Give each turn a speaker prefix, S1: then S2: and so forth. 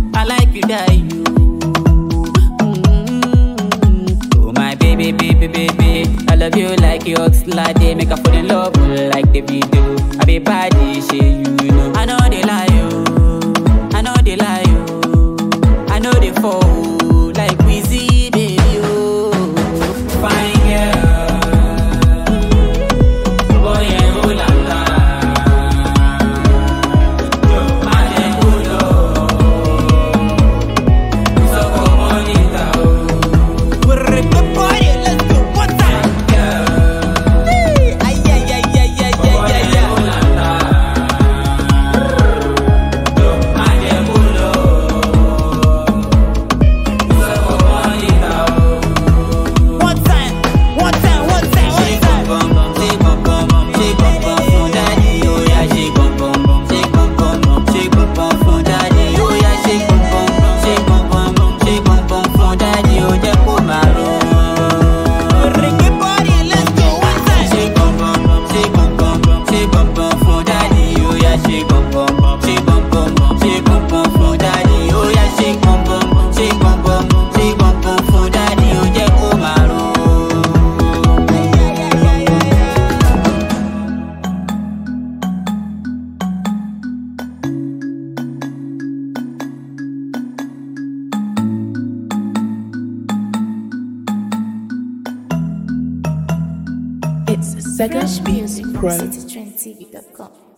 S1: I like you, die you. Oh my baby, baby, baby. I love you like you Oxlade. Make her fall in love like the video. I be body, shit, you know. I know they lie you. I know they lie you. I know they fall like Weezy, baby. Oh, fine girl. Boy, yeah, oh la la.
S2: It's a second
S3: Fresh music from
S2: Pro.
S3: citytrendtv.com.